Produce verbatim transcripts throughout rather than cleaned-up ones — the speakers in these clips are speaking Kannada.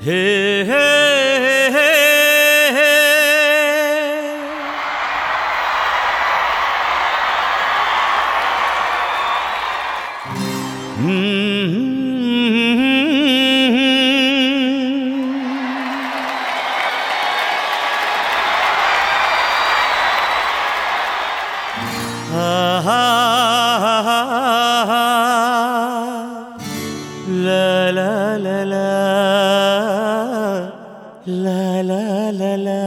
ಹೇ ಹೇ ಹೇ ಹೇ La la la la la la la la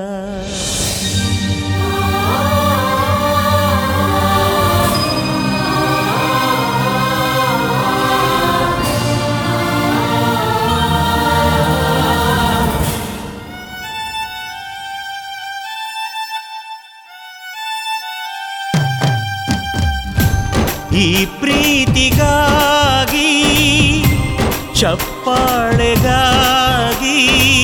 ಈ ಪ್ರೀತಿಗಾಗಿ ಚಪ್ಪಾಳೆಗಾಗಿ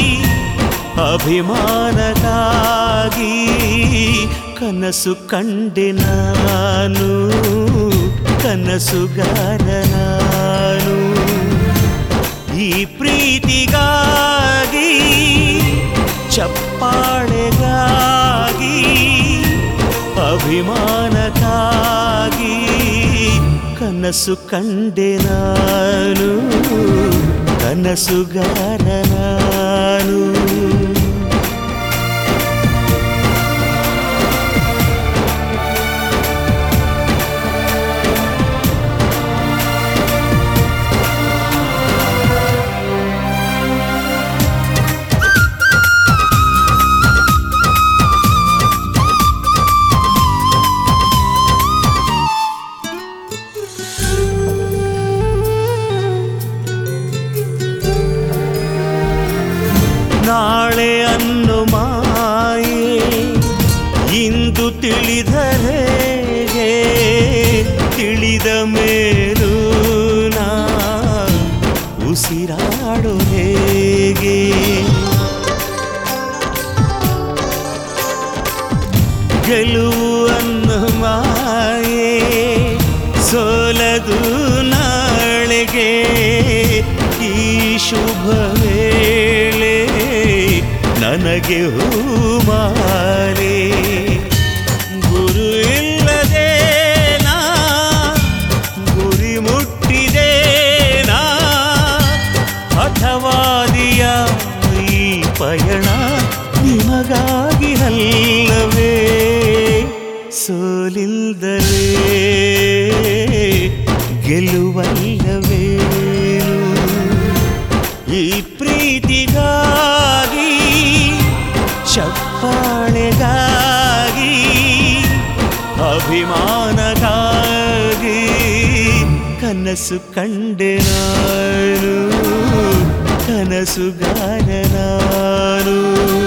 ಅಭಿಮಾನಕ್ಕಾಗಿ ಕನಸು ಕಂಡೆ ನಾನು ಕನಸುಗಾರ ನಾನು ಈ ಪ್ರೀತಿಗಾಗಿ ಚಪ್ಪಾಳೆಗಾಗಿ ಅಭಿಮಾನಕ್ಕಾಗಿ ಕನಸು ಕಂಡೆ ನಾನು ಕನಸುಗಾರ ನಾನು ನಾಳೆ ಅನ್ನು ಮಾಯೆ ಇಂದು ತಿಳಿದರೆ ತಿಳಿದ ಮೇಲೂ ನಾ ಉಸಿರಾಡೋ ಹೇಗೆ ಗೆಲುವು ಅನ್ನು ಮಾಯೆ ಸೋಲದು ನಾಳೆಗೆ ಈ ಶುಭ ವೇಳೆ ನನಗೆ ಹೂಮಾಲೆ ಗುರು ಇಲ್ಲದೆ ನಾ ಗುರಿ ಮುಟ್ಟಿದೆ ನಾ ಹಠವಾದಿಯ ಈ ಪಯಣ ನಿಮಗಾಗಿ ಅಲ್ಲವೇ ಸೋಲಿಲ್ಲದಲೇ ಗೆಲುವಲ್ಲವೇ ಈ ಪ್ರೀತಿಗಾಗಿ ಚಪ್ಪಾಳೆಗಾಗಿ ಅಭಿಮಾನಗಾಗಿ ಕನಸು ಕಂಡೆ ನಾನು ಕನಸುಗಾರ ನಾನು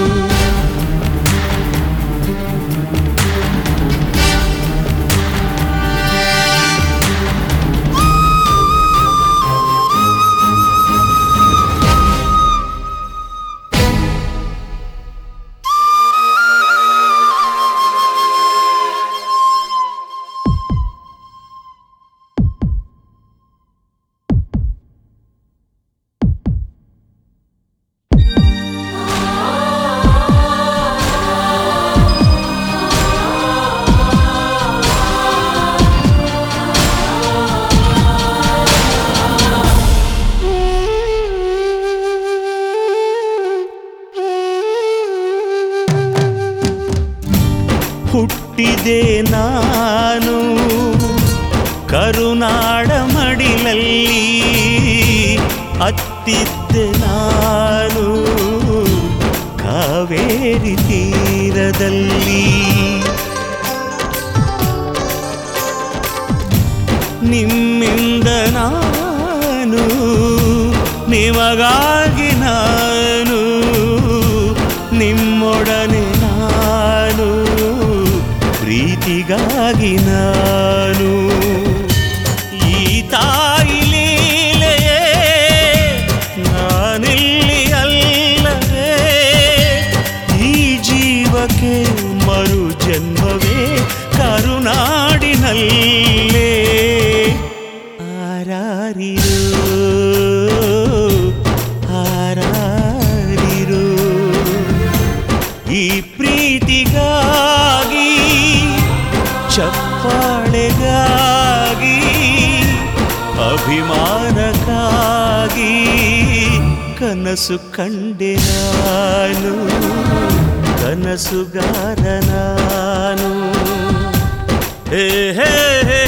ಹುಟ್ಟಿದೆ ನಾನು ಕರುನಾಡ ಮಡಿಲಲ್ಲಿ ಅತ್ತಿದ್ದೆ ನಾನು ಕಾವೇರಿ ತೀರದಲ್ಲಿ ನಿಮ್ಮಿಂದ ನಾನು ನಿಮಗಾಗಿ ನಾನು ನಿಮ್ಮೊಡನೆ ನಾನು ಪ್ರೀತಿಗಾಗಿ ನಾನು ಈ ತಾಯಿ ಲೀಲೆಯೇ ನಾನಿಲ್ಲಿ ಅಲ್ಲವೇ ಈ ಜೀವಕ್ಕೆ ಮರು ಜನ್ಮವೇ ಕರುನಾಡಿನಲ್ಲೇ ಆರಾರಿರೋ ಆರಾರಿರೋ ಬಾಳೆಗಾಗಿ ಅಭಿಮಾನಕ್ಕಾಗಿ ಕನಸು ಕಂಡೆ ನಾನು ಕನಸುಗಾರ ನಾನು ಹೇ ಹೇ ಹೇ